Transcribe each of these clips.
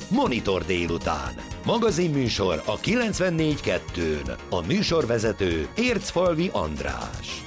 Monitor délután. Magazinműsor a 94.2-n. A műsorvezető Ércfalvi András.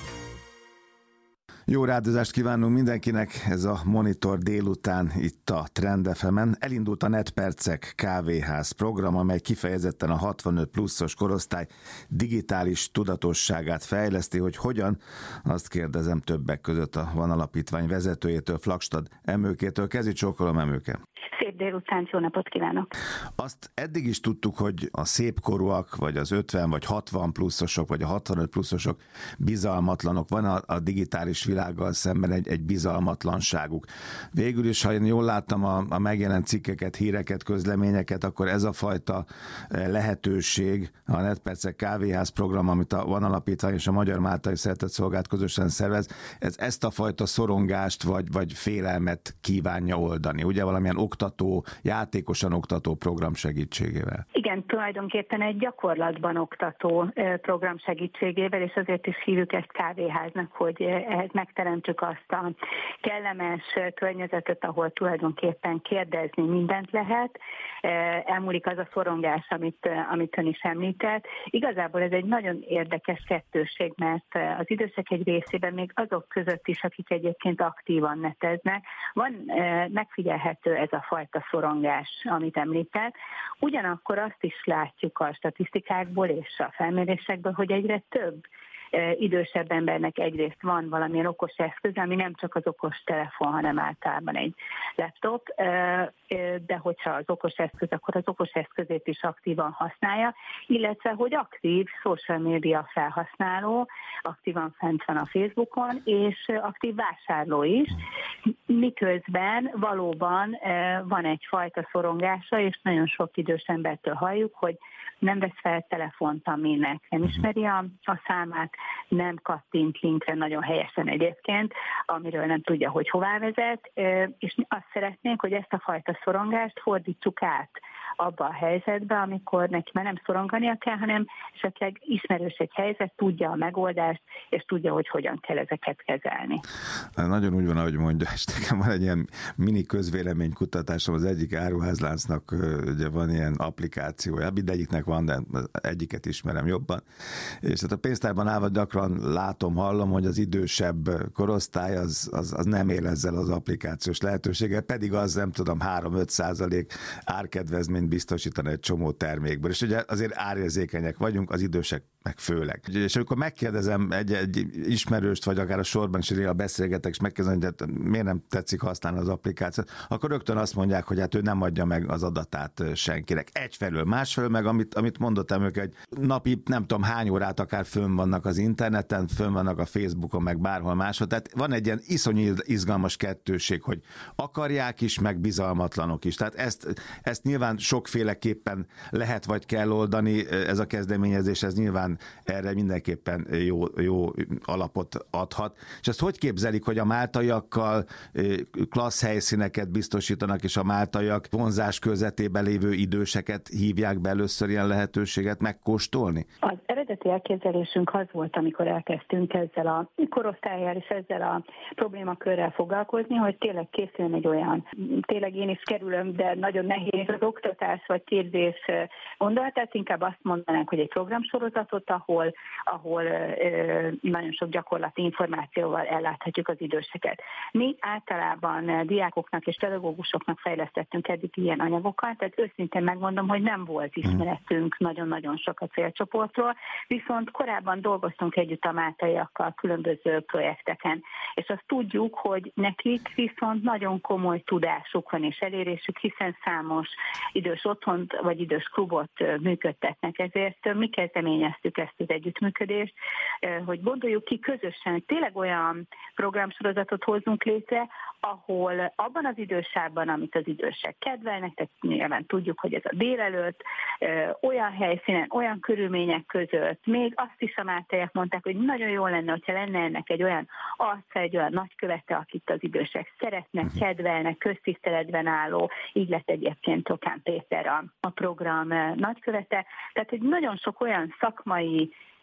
Jó rádozást kívánunk mindenkinek, ez a Monitor délután itt a Trend FM-en. Elindult a Netpercek kávéház program, amely kifejezetten a 65 pluszos korosztály digitális tudatosságát fejleszti, hogy hogyan, azt kérdezem többek között a Van Alapítvány vezetőjétől, Flagstad Emőkétől. Kezi csókolom, Emőke! Szép délután, jó napot kívánok! Azt eddig is tudtuk, hogy a szépkorúak, vagy az 50 vagy 60 pluszosok, vagy a 65 pluszosok bizalmatlanok. Van a digitális világgal szemben egy bizalmatlanságuk. Végül is, ha én jól láttam a megjelent cikkeket, híreket, közleményeket, akkor ez a fajta lehetőség, a Netpercek kávéház program, amit a Van Alapítvány és a Magyar Máltai Szeretetszolgálat közösen szervez, ezt a fajta szorongást vagy félelmet kívánja oldani. Ugye valamilyen játékosan oktató program segítségével. Igen, tulajdonképpen egy gyakorlatban oktató program segítségével, és azért is hívjuk ezt kávéháznak, hogy ehhez megteremtsük azt a kellemes környezetet, ahol tulajdonképpen kérdezni mindent lehet. Elmúlik az a szorongás, amit ön is említett. Igazából ez egy nagyon érdekes kettőség, mert az idősek egy részében még azok között is, akik egyébként aktívan neteznek, van megfigyelhető ez a fajta szorongás, amit említett. Ugyanakkor azt is látjuk a statisztikákból és a felmérésekből, hogy egyre több idősebb embernek egyrészt van valamilyen okos eszköz, ami nem csak az okos telefon, hanem általában egy laptop, de hogyha az okos eszköz, akkor az okos eszközét is aktívan használja, illetve hogy aktív social media felhasználó, aktívan fent van a Facebookon, és aktív vásárló is, miközben valóban van egyfajta szorongása, és nagyon sok idős embertől halljuk, hogy nem vesz fel telefont, aminek nem ismeri a számát, nem kattint linkre, nagyon helyesen egyébként, amiről nem tudja, hogy hová vezet, és azt szeretnénk, hogy ezt a fajta szorongást fordítsuk át abba a helyzetbe, amikor neki már nem szorongania kell, hanem esetleg ismerős egy helyzet, tudja a megoldást, és tudja, hogy hogyan kell ezeket kezelni. Nagyon úgy van, ahogy mondja, és nekem van egy ilyen mini közvéleménykutatásom, az egyik áruházláncnak ugye van ilyen applikációja, mindegyiknek van, de egyiket ismerem jobban, és hát a pénztárban állva gyakran látom, hallom, hogy az idősebb korosztály az nem él ezzel az applikációs lehetőséggel, pedig az nem tudom 3-5% árkedvezményt biztosítani egy csomó termékből. És ugye azért árérzékenyek vagyunk, az idősek meg főleg. És amikor megkérdezem egy ismerőst, vagy akár a sorban is néha beszélgetek, és megkérdezem, hogy miért nem tetszik használni az applikációt, akkor rögtön azt mondják, hogy hát ő nem adja meg az adatát senkinek. Egyfelől, másfelől meg, amit mondottam ők, hogy napi nem tudom hány órát akár fönn vannak az interneten, fönn vannak a Facebookon, meg bárhol máshol. Tehát van egy ilyen iszonyú izgalmas kettőség, hogy akarják is, meg bizalmatlanok is. Tehát ezt nyilván sokféleképpen lehet vagy kell oldani, ez a kezdeményezés, ez nyilván erre mindenképpen jó alapot adhat. És ezt hogy képzelik, hogy a máltaiakkal klassz helyszíneket biztosítanak, és a máltaiak vonzás közvetében lévő időseket hívják be először ilyen lehetőséget megkóstolni? Az eredeti elképzelésünk az volt, amikor elkezdtünk ezzel a korosztállyal és ezzel a problémakörrel foglalkozni, hogy tényleg készüljön egy olyan, tényleg én is kerülöm, de nagyon nehéz az oktatás vagy képzés gondolatát, inkább azt mondanánk, hogy egy programsorozatot, ahol nagyon sok gyakorlati információval elláthatjuk az időseket. Mi általában diákoknak és pedagógusoknak fejlesztettünk eddig ilyen anyagokat, tehát őszintén megmondom, hogy nem volt ismeretünk nagyon-nagyon sok a célcsoportról, viszont korábban dolgoztunk együtt a máltaiakkal különböző projekteken, és azt tudjuk, hogy nekik viszont nagyon komoly tudásuk van és elérésük, hiszen számos idős otthont vagy idős klubot működtetnek, ezért mi kezdeményeztük ezt az együttműködést, hogy gondoljuk ki közösen, tényleg olyan programsorozatot hozzunk létre, ahol abban az idősávban, amit az idősek kedvelnek, tehát nyilván tudjuk, hogy ez a délelőtt, olyan helyszínen, olyan körülmények között, még azt is a máltaiak mondták, hogy nagyon jó lenne, hogyha lenne ennek egy olyan arca, egy olyan nagykövete, akit az idősek szeretnek, kedvelnek, köztiszteletben álló, így lett egyébként Tokán Péter a program nagykövete. Tehát, hogy nagyon sok olyan szakmai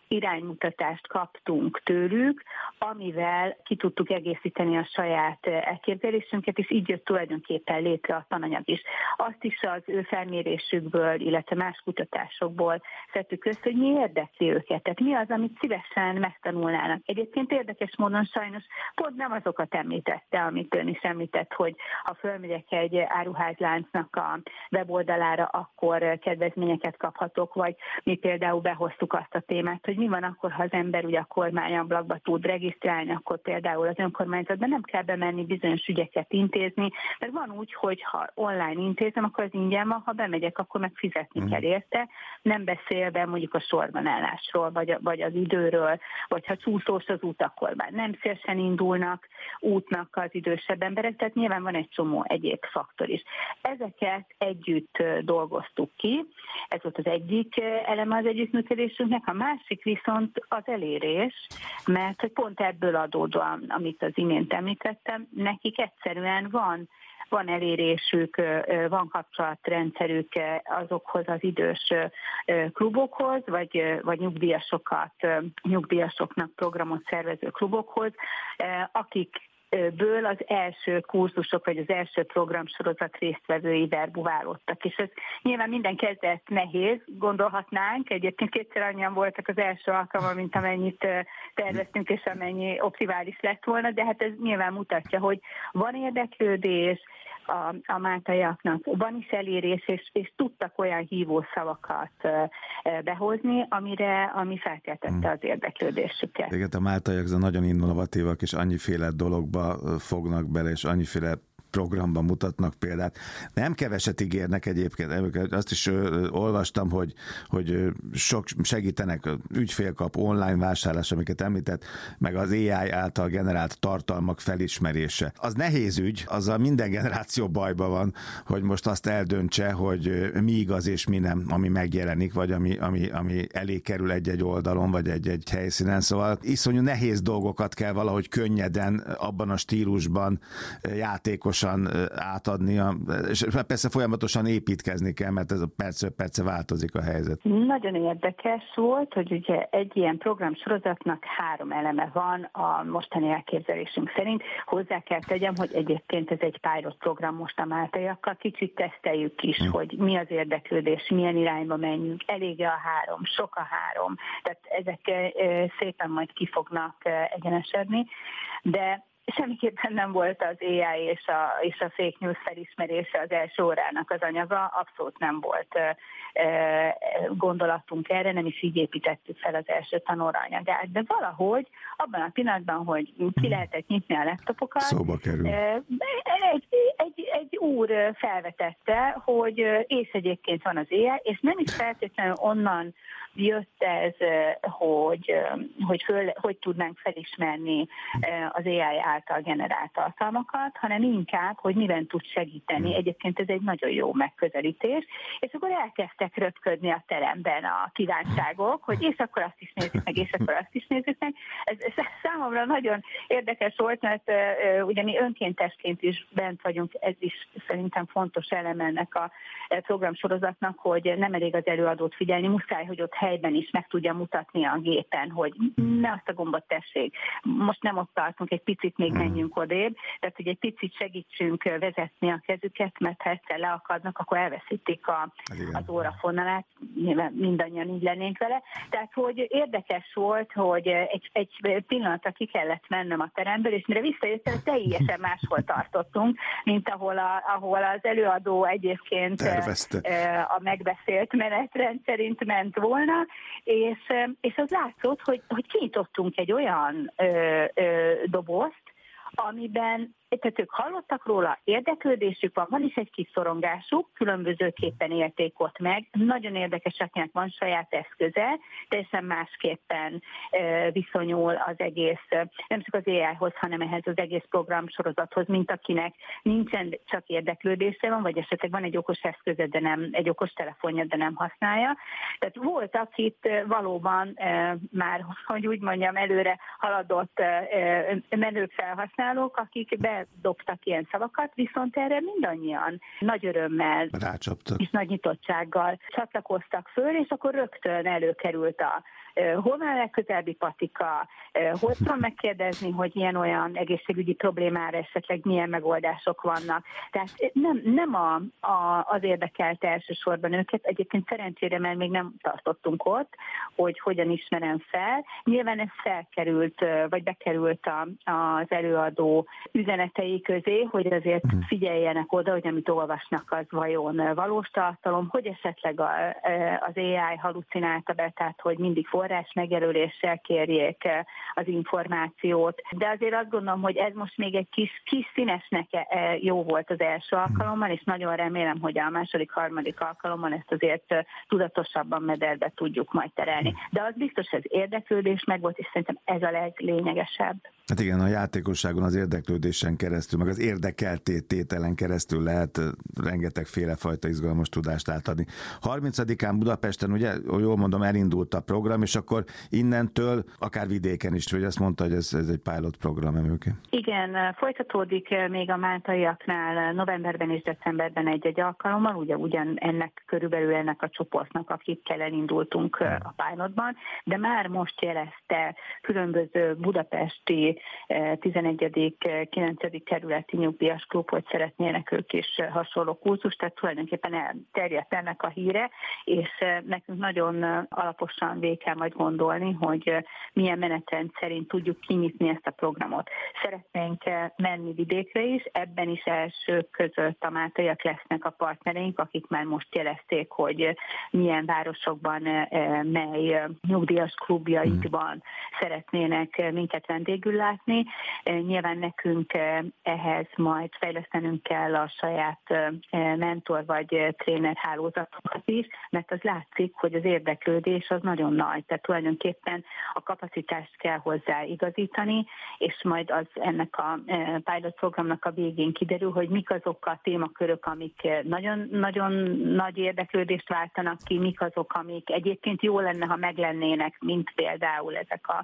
iránymutatást kaptunk tőlük, amivel ki tudtuk egészíteni a saját elképzelésünket, és így jött tulajdonképpen létre a tananyag is. Azt is az ő felmérésükből, illetve más kutatásokból szedtük össze, hogy mi érdekli őket, tehát mi az, amit szívesen megtanulnának. Egyébként érdekes módon sajnos pont nem azokat említette, amit ön is említett, hogy ha fölmegyek egy áruházláncnak a weboldalára, akkor kedvezményeket kaphatok, vagy mi például behoztuk azt a témát, hogy mi van akkor, ha az ember ugye a kormányablakba tud regisztrálni, akkor például az önkormányzatban nem kell bemenni bizonyos ügyeket intézni, mert van úgy, hogy ha online intézem, akkor az ingyen van, ha bemegyek, akkor meg fizetni kell érte, nem beszélve mondjuk a sorban állásról, vagy az időről, vagy ha csúszós az út, akkor már nem szélesen indulnak útnak az idősebb emberek, tehát nyilván van egy csomó egyéb faktor is. Ezeket együtt dolgoztuk ki, ez volt az egyik eleme az együttműködésünknek, a másik viszont az elérés, mert pont ebből adódóan, amit az imént említettem, nekik egyszerűen van elérésük, van kapcsolatrendszerük azokhoz az idős klubokhoz, vagy nyugdíjasoknak programot szervező klubokhoz, akikből az első kurzusok, vagy az első programsorozat résztvevői verbuválódtak. És ez nyilván minden kezdet nehéz, gondolhatnánk, egyébként kétszer annyian voltak az első alkalommal, mint amennyit terveztünk, és amennyi optimális lett volna, de hát ez nyilván mutatja, hogy van érdeklődés, a máltaiaknak van is elérés, és tudtak olyan hívószavakat behozni, ami felkeltette az érdeklődésüket. Igen, a máltaiak nagyon innovatívak, és annyiféle dologba fognak bele, és annyiféle programban mutatnak példát. Nem keveset ígérnek egyébként. Azt is olvastam, hogy sok segítenek, ügyfélkap, online vásárlás, amiket említett, meg az AI által generált tartalmak felismerése. Az nehéz ügy, azzal minden generáció bajba van, hogy most azt eldöntse, hogy mi igaz és mi nem, ami megjelenik, vagy ami elé kerül egy-egy oldalon, vagy egy helyszínen. Szóval iszonyú nehéz dolgokat kell valahogy könnyeden, abban a stílusban játékos átadni, és persze folyamatosan építkezni kell, mert ez a percről változik a helyzet. Nagyon érdekes volt, hogy ugye egy ilyen programsorozatnak 3 eleme van a mostani elképzelésünk szerint. Hozzá kell tegyem, hogy egyébként ez egy pilot program most a máltaiakkal, kicsit teszteljük is, hogy mi az érdeklődés, milyen irányba menjünk, elég-e a 3, sok a 3, tehát ezek szépen majd ki fognak egyenesedni, de semmiképpen nem volt az AI és a fake news felismerése az első órának az anyaga, abszolút nem volt gondolatunk erre, nem is így építettük fel az első tanóranyagát, de valahogy abban a pillanatban, hogy ki lehetett nyitni a laptopokat, szóba kerül. Egy úr felvetette, hogy és egyébként van az AI, és nem is feltétlenül onnan jött ez, hogy tudnánk felismerni az AI által generált tartalmakat, hanem inkább, hogy miben tud segíteni. Egyébként ez egy nagyon jó megközelítés, és akkor elkezdtek röpködni a teremben a kívánságok, hogy és akkor azt is nézzük meg, és akkor azt is nézzük meg. Ez számomra nagyon érdekes volt, mert ugye mi önkéntesként is bent vagyunk, ez is szerintem fontos elem ennek a programsorozatnak, hogy nem elég az előadót figyelni, muszáj, hogy ott helyben is meg tudja mutatni a gépen, hogy ne azt a gombot tessék. Most nem ott tartunk, egy picit még menjünk odébb, tehát hogy egy picit segítsünk vezetni a kezüket, mert ha egyszer leakadnak, akkor elveszítik az órafonalát, nyilván mindannyian így lennénk vele. Tehát, hogy érdekes volt, hogy egy pillanatra ki kellett mennem a teremből, és mire visszajöttem, teljesen máshol tartottunk, mint ahol az előadó egyébként a megbeszélt menetrend szerint ment volna, és az látszott, hogy kinyitottunk egy olyan dobozt, amiben tehát ők hallottak róla, érdeklődésük van is egy kis szorongásuk, különbözőképpen élték ott meg, nagyon érdekeseknek van saját eszköze, teljesen másképpen viszonyul az egész, nem csak az AI-hoz, hanem ehhez az egész programsorozathoz, mint akinek nincsen csak érdeklődése van, vagy esetleg van egy okos eszköze, de nem, egy okos telefonja, de nem használja. Tehát voltak itt valóban már, hogy úgy mondjam, előre haladott menők felhasználók, akik dobtak ilyen szavakat, viszont erre mindannyian nagy örömmel rácsaptak, és nagy nyitottsággal csatlakoztak föl, és akkor rögtön előkerült hol van a legközelebbi patika, hol tudom megkérdezni, hogy ilyen-olyan egészségügyi problémára esetleg milyen megoldások vannak. Tehát nem az érdekelte elsősorban őket, egyébként szerencsére, mert még nem tartottunk ott, hogy hogyan ismerem fel. Nyilván ez felkerült, vagy bekerült az előadó üzenetei közé, hogy azért figyeljenek oda, hogy amit olvasnak, az vajon valós tartalom, hogy esetleg az AI halucinálta be, tehát hogy mindig forrás megjelöléssel kérjék az információt. De azért azt gondolom, hogy ez most még egy kis színesnek jó volt az első alkalommal, és nagyon remélem, hogy a második, harmadik alkalommal ezt azért tudatosabban mederbe tudjuk majd terelni. De az biztos, hogy az érdeklődés megvolt, és szerintem ez a leglényegesebb. Hát igen, a játékosságon az érdeklődésen keresztül, meg az érdekeltételen keresztül lehet rengeteg félefajta izgalmas tudást átadni. 30-án Budapesten, ugye, jól mondom, elindult a program, és akkor innentől akár vidéken is, hogy azt mondta, hogy ez egy pilot program emőként. Igen, folytatódik még a máltaiaknál novemberben és decemberben egy alkalommal, ugye ennek körülbelül ennek a csoportnak, akikkel elindultunk a pilotban, de már most jelezte különböző budapesti 11. 9. kerületi nyugdíjas klub, hogy szeretnének ők is hasonló kurzust, tehát tulajdonképpen elterjedt ennek a híre, és nekünk nagyon alaposan végig kell majd gondolni, hogy milyen menetrend szerint tudjuk kinyitni ezt a programot. Szeretnénk menni vidékre is, ebben is elsők között a máltaiak lesznek a partnereink, akik már most jelezték, hogy milyen városokban, mely nyugdíjas klubjaikban szeretnének minket vendégül látni. Nyilván nekünk ehhez majd fejlesztenünk kell a saját mentor vagy tréner hálózatokat is, mert az látszik, hogy az érdeklődés az nagyon nagy, tehát tulajdonképpen a kapacitást kell hozzá igazítani, és majd az ennek a pilot programnak a végén kiderül, hogy mik azok a témakörök, amik nagyon, nagyon nagy érdeklődést váltanak ki, mik azok, amik egyébként jó lenne, ha meglennének, mint például ezek a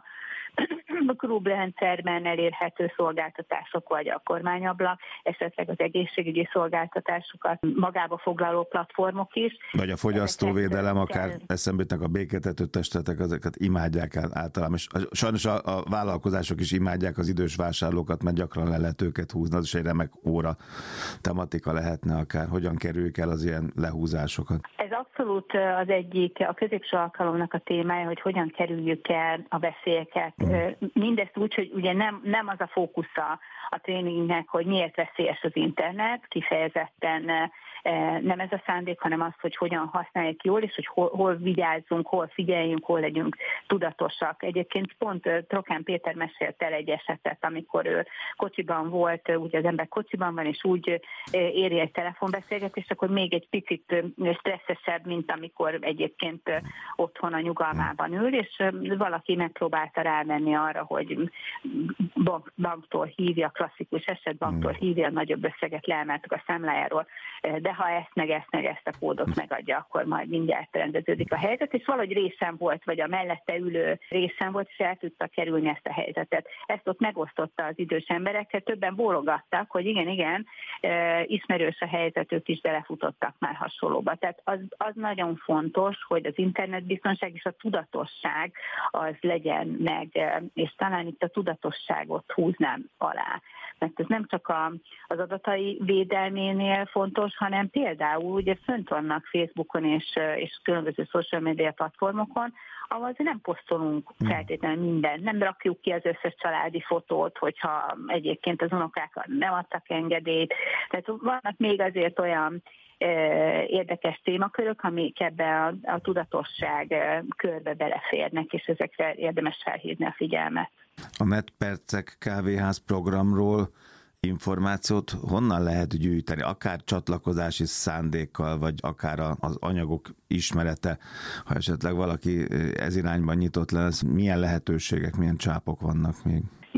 klubrendszerben elérhető szolgáltatások, vagy a kormányablak, esetleg az egészségügyi szolgáltatásokat magába foglaló platformok is. Vagy a fogyasztóvédelem, akár eszembe jutnak a béketető testületek, ezeket imádják általában. És sajnos a vállalkozások is imádják az idős vásárlókat, mert gyakran le lehet őket húzni. Az is egy remek óra tematika lehetne akár. Hogyan kerüljük el az ilyen lehúzásokat? Ez abszolút az egyik, a középső alkalomnak a témája, hogy hogyan kerüljük el a veszélyeket. Mindezt úgy, hogy ugye nem az a fókusza a tréningnek, hogy miért veszélyes az internet, kifejezetten nem ez a szándék, hanem az, hogy hogyan használjuk jól, és hogy hol vigyázzunk, hol figyeljünk, hol legyünk tudatosak. Egyébként pont Trokán Péter mesélt el egy esetet, amikor ő kocsiban volt, ugye az ember kocsiban van, és úgy éri egy telefonbeszélgetést, akkor még egy picit stresszesebb, mint amikor egyébként otthon a nyugalmában ül, és valaki megpróbálta rámenni arra, hogy banktól hívja, klasszikus eset, banktól hívja, nagyobb összeget leemeltük a számlájáról, de ha ezt a kódot megadja, akkor majd mindjárt rendeződik a helyzet, és valahogy részem volt, vagy a mellette ülő részem volt, és el tudta kerülni ezt a helyzetet. Ezt ott megosztotta az idős emberekkel, többen bólogattak, hogy igen, ismerős a helyzet, ők is belefutottak már hasonlóba. Tehát az nagyon fontos, hogy az internetbiztonság és a tudatosság az legyen meg, és talán itt a tudatosságot húznám alá. Mert ez nem csak az adatai védelménél fontos, hanem például ugye fönt vannak Facebookon és különböző social media platformokon, ahol nem posztolunk feltétlenül mindent, nem rakjuk ki az összes családi fotót, hogyha egyébként az unokák nem adtak engedélyt. Tehát vannak még azért olyan érdekes témakörök, amik ebbe a tudatosság körbe beleférnek, és ezekre érdemes felhívni a figyelmet. A Medpercek kávéház programról információt honnan lehet gyűjteni? Akár csatlakozási szándékkal, vagy akár az anyagok ismerete, ha esetleg valaki ez irányban nyitott lesz, milyen lehetőségek, milyen csápok vannak még? Minden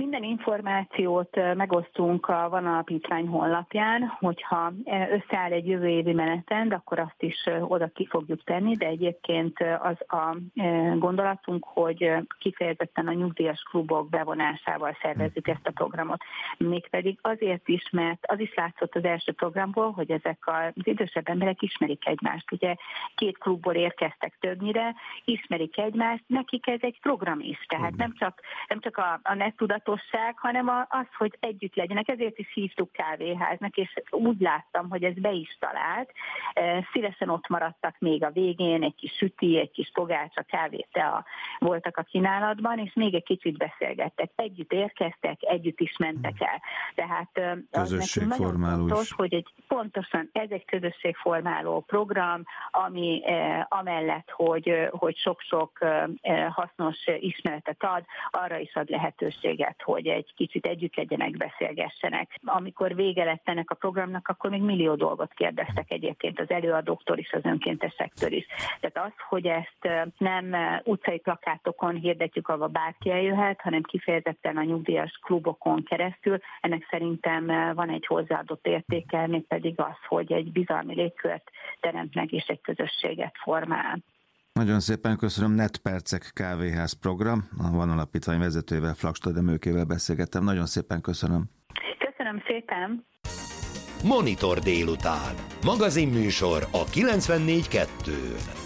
információt megosztunk a Van Alapítvány honlapján, hogyha összeáll egy jövő évi menetrend, akkor azt is oda ki fogjuk tenni, de egyébként az a gondolatunk, hogy kifejezetten a nyugdíjas klubok bevonásával szervezzük ezt a programot. Mégpedig azért is, mert az is látszott az első programból, hogy ezek az idősebb emberek ismerik egymást. Ugye 2 klubból érkeztek többnyire, ismerik egymást, nekik ez egy program is. Tehát nem csak a nettudatosság, hanem az, hogy együtt legyenek. Ezért is hívtuk kávéháznak, és úgy láttam, hogy ez be is talált. Szívesen ott maradtak még a végén, egy kis süti, egy kis pogácsa, kávé, tea voltak a kínálatban, és még egy kicsit beszélgettek. Együtt érkeztek, együtt is mentek el. Tehát az nekünk nagyon fontos, hogy pontosan ez egy közösségformáló program, ami amellett, hogy sok-sok hasznos ismeretet ad, arra is ad lehetőséget, hogy egy kicsit együtt legyenek, beszélgessenek. Amikor vége lett ennek a programnak, akkor még millió dolgot kérdeztek egyébként az előadóktól is, az önkéntesektől is. Tehát az, hogy ezt nem utcai plakátokon hirdetjük, ahol bárki eljöhet, hanem kifejezetten a nyugdíjas klubokon keresztül, ennek szerintem van egy hozzáadott értéke, mégpedig az, hogy egy bizalmi légkört teremt meg és egy közösséget formál. Nagyon szépen köszönöm, Netpercek kávéház program, a Van Alapítvány vezetőjével, Flagstad Emőkével beszélgettem. Nagyon szépen köszönöm. Köszönöm szépen. Monitor délután. Magazinműsor a 94.2-n.